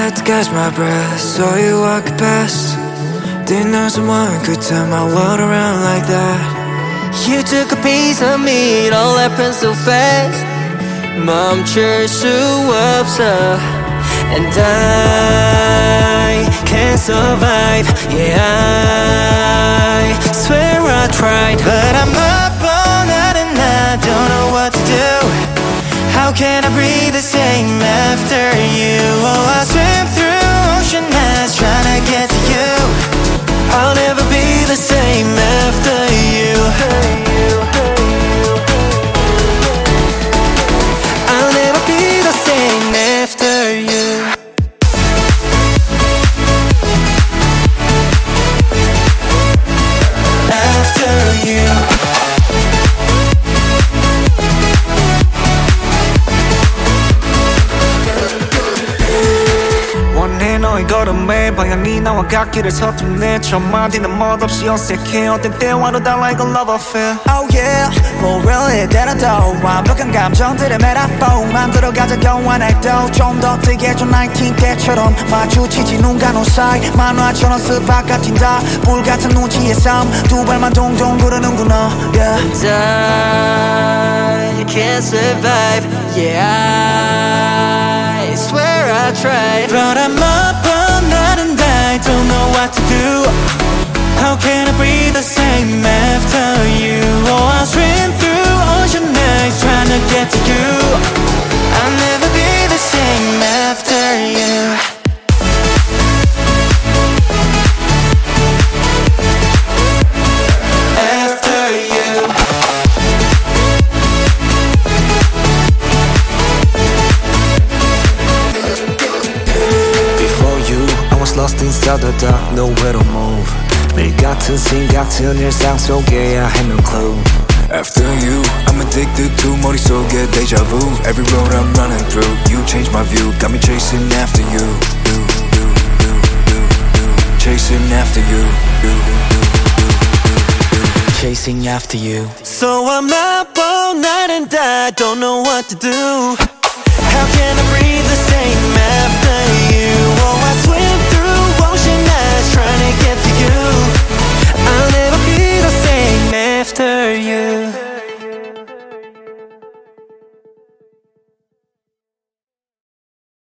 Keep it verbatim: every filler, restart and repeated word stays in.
had to catch my breath. Saw you walk past. Didn't know someone could turn my world around like that. You took a piece of me, it all happened so fast. 멈출 수 없어. And I can't survive. Yeah, I swear I tried, but I'm up all night and I don't know what to do. How can I breathe the same after you? Oh, I swim through ocean eyes trying to get to you. I'll never be the same after you. I'll never be the same after you. After you. 너의 걸음에 방향이 나와 같기를 서툰네 첫 마디는 멋없이 어색해 어떤 때와도 달라 like a love affair. Oh yeah, 뭐 really 때려도 완벽한 감정들의 메타폰 만들어가자 교환 액도 좀 더 뜨게 좀 나이틴 때처럼 마주치지 눈과 눈 사이 만화처럼 스팟 같은 다 불같은 눈치의 싸움 두 발만 동동 구르는구나. Yeah. And I can't survive. Yeah, I swear I tried, but I'm up all night and I don't know what to do. How can I breathe the same after you? Oh, I swim through ocean nights trying to get to you. I'll never be the same after you. After you. Before you, I was lost inside the dark, nowhere to move. 매일 같은 씬 같은 일상 속에 I had no clue. After you, I'm addicted to 머릿속에 deja vu. Every road I'm running through, you changed my view. Got me chasing after you, you, you, you, you, you. Chasing after you, you, you, you, you. Chasing after you. So I'm up all night and I don't know what to do. How can I breathe the same after you?